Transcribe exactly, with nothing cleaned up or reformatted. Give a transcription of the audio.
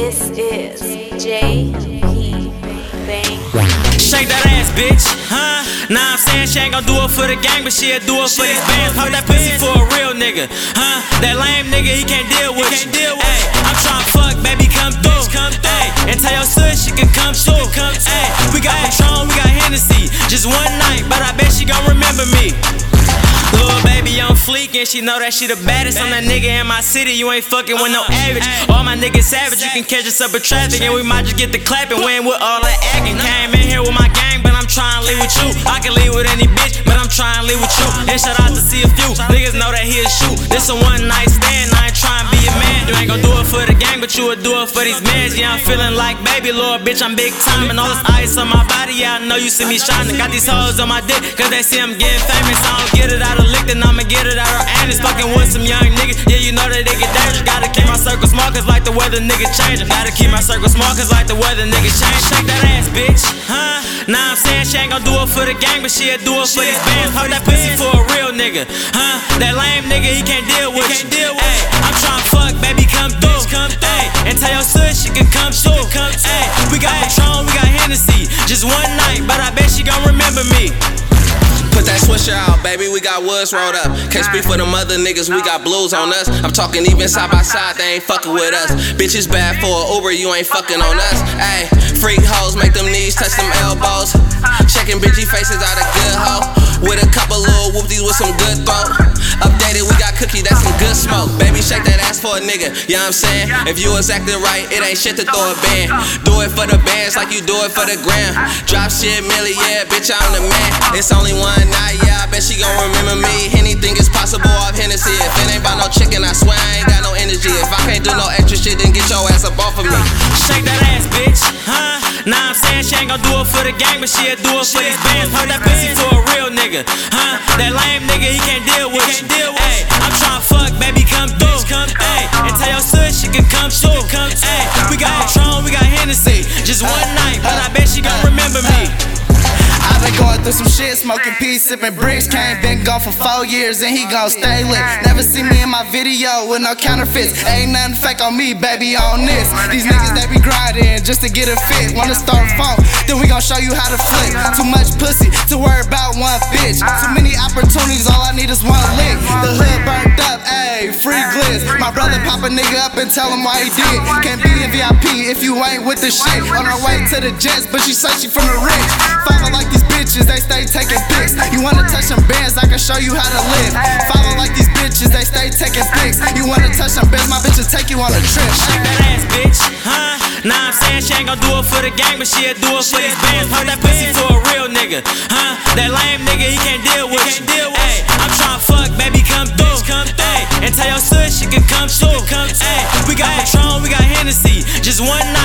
This is J P Bang. Shake that ass, bitch, huh? Nah, I'm saying she ain't gon' do it for the gang, but she'll do it for these bands. Hold that pussy for a real nigga, huh? That lame nigga, he can't deal with you. Ay, I'm tryna fuck, baby, come through. Ay, and tell your sis she can come through. Ay, we got Patron, we got Hennessy. Just one night, but I bet she gon' remember me. Little baby on fleek and she know that she the baddest. I'm that nigga in my city, you ain't fucking with no average. All my niggas savage, you can catch us up with traffic and we might just get the clapping. Win with all that acting. Came in here with my gang, but I'm trying to leave with you. I can leave with any bitch, but I'm trying to leave with you. And shout out to see a few niggas know that he'll shoot. This a one night stand, I ain't trying to be a man. You ain't gon' do it for the gang, but you would do it for these mans. Yeah, I'm feeling like baby, Lord, bitch, I'm big time. And all this ice on my body, yeah, I know you see me shining. Got these hoes on my dick, cause they see I'm getting famous. I don't get it out of lick, then I'ma get it out of anus. Fucking with some young niggas, yeah, you know that they get dangerous. Gotta keep my circle small, cause like the weather, nigga changing. Gotta keep my circle small, cause like the weather, nigga change. Shake that ass, bitch, huh? Nah, I'm saying she ain't gon' do it for the gang, but she'll do it for these bands. Hold that pussy for a real nigga, huh? That lame nigga, he can't deal with you. Ay, I'm tryna fuck, baby, come through. Ay, and tell your sis she can come through. Ay, we got Patron, we got Hennessy. Just one night, but I bet she gon' remember me. Put that swisher out, baby, we got woods rolled up. Can't speak for them other niggas, we got blues on us. I'm talking even side by side, they ain't fucking with us. Bitches bad for an Uber, you ain't fucking on us. Ayy, freak hoes, make them knees touch them elbows. Checking bitchy faces out a good hoe. With a couple little whoopties with some good throat. Updated, we got cookie, that's some good smoke. Baby, shake that ass for a nigga, you know what I'm saying? If you was acting right, it ain't shit to throw a band. Do it for the bands like you do it for the gram. Drop shit, Millie, yeah, bitch, I'm the man. It's only one night, yeah, I bet she gon' remember me. Anything is possible off Hennessy. If it ain't about no chicken, I swear I ain't got no energy. If I can't do no extra shit, then get your ass up off of me. Shake that ass, bitch, huh? Nah, I'm saying she ain't gon' do it for the gang, but she'll do it for these bands. Hold that pussy for a real nigga, huh? That lame nigga, he can't deal with you. Ay, I'm tryna fuck, baby, come through. Ay, and tell your sis she can come through. Ay, we got Patron, we got Hennessy. Just one night, but I bet she gon' remember me. I've been going through some shit, smoking peas, sipping bricks. Came, been gone for four years and he gon' stay lit. Never see me in my video with no counterfeits. Ain't nothing fake on me, baby, on this. These niggas that be grinding just to get a fit. Wanna start a phone, then we gon' show you how to flip. Too much pussy to worry about one bitch. Too many opportunities, all I need is one lick. The hood burnt up, ayy, free glitz. My brother pop a nigga up and tell him why he did. Can't be in V I P if you ain't with the shit. On her way to the jets, but she say she from the rich. Follow like these bitches, they stay taking pics. You wanna touch them bands, I can show you how to live. Follow like these bitches, they stay taking pics. You wanna touch them bands, my bitches take you on a trip. Shake that ass, bitch, huh? Nah, I'm saying she ain't gon' do it for the gang, but she'll do it for these bands. Hold that pussy for a real nigga, huh? That lame nigga, he can't deal with you. Ay, I'm tryna fuck, baby, come through. Ay, and tell your sis she can come through. Ay, we got Patron, we got Hennessy. Just one night.